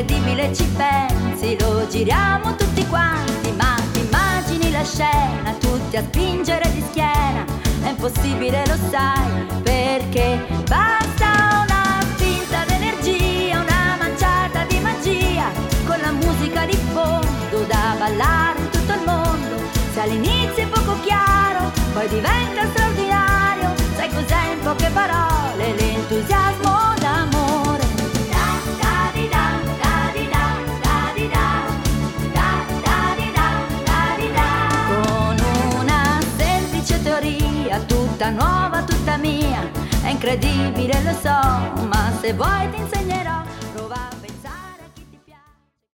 incredibile, ci pensi, lo giriamo tutti quanti, ma ti immagini la scena, tutti a spingere di schiena, è impossibile, lo sai, perché basta una finta d'energia, una manciata di magia, con la musica di fondo da ballare in tutto il mondo. Se all'inizio è poco chiaro, poi diventa straordinario, sai cos'è in poche parole l'entusiasmo d'amore. Tutta nuova, tutta mia, è incredibile, lo so, ma se vuoi ti insegnerò.